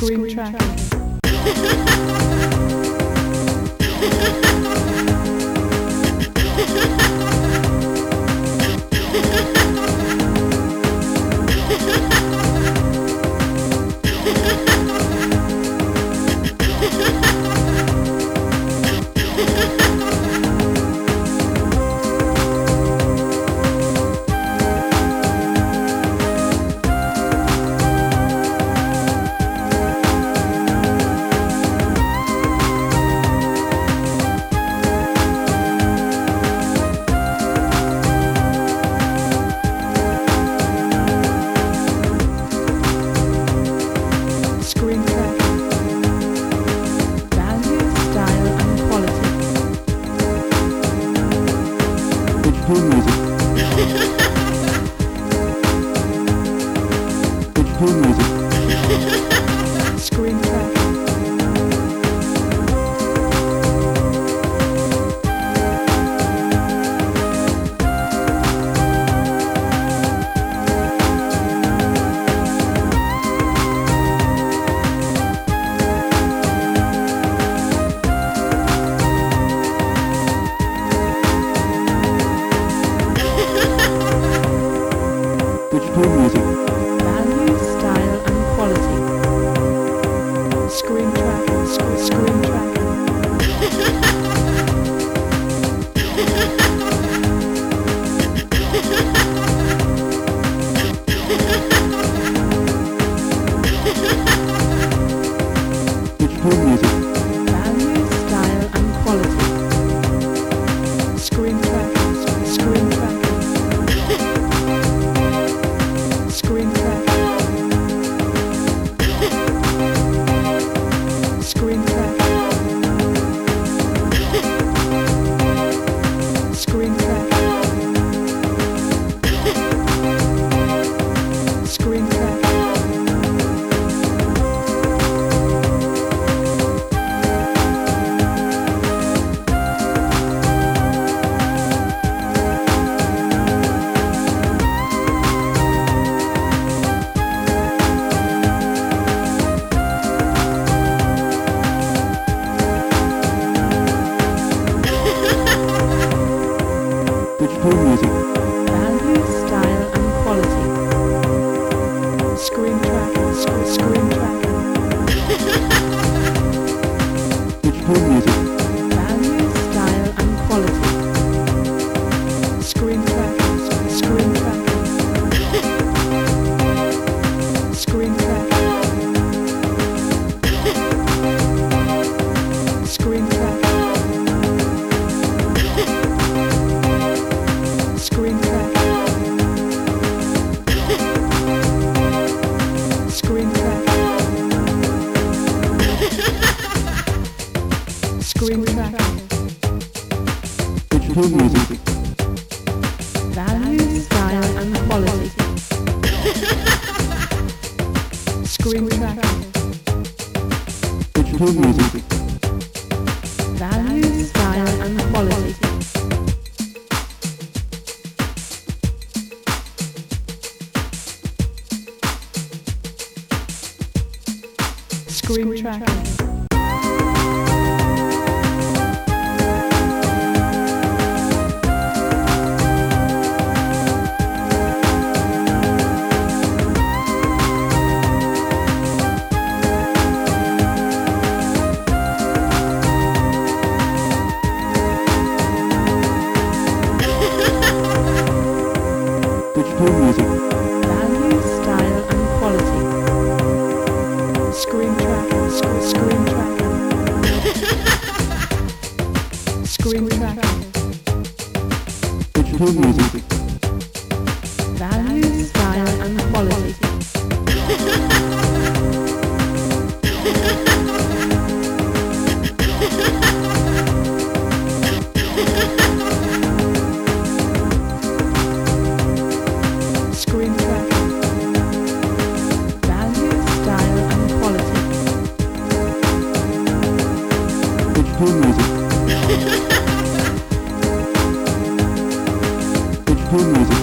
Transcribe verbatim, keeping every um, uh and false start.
Screen tracking. Screen tracking. Value, style and quality. Digital music. Digital music. Screen tracking. Digital music. Value, style and quality. Screen tracking. Sc- screen tracking. Digital music. Value, style and quality. Screen tracking. Sc- screen tracking. Screen tracking. Screen tracking. Screen tracking. Screen tracking. Digital music. Value, style and quality. Screen tracking. Sc- screen tracking. Digital music. Value, style and quality. Screen tracking. Sc- screen tracking. Screen tracking. Screen tracking. Screen tracking. Screen tracking. Screen tracking. Digital music. Value, style and quality. Screen tracking. Digital music. Value, style and quality. Screen tracking. Digital music. Value, style and quality. Screen tracking. Sc- screen tracking. Screen tracking. Digital music. Value, style and quality. Screen tracking. Value, style and quality. Digital music. Digital music.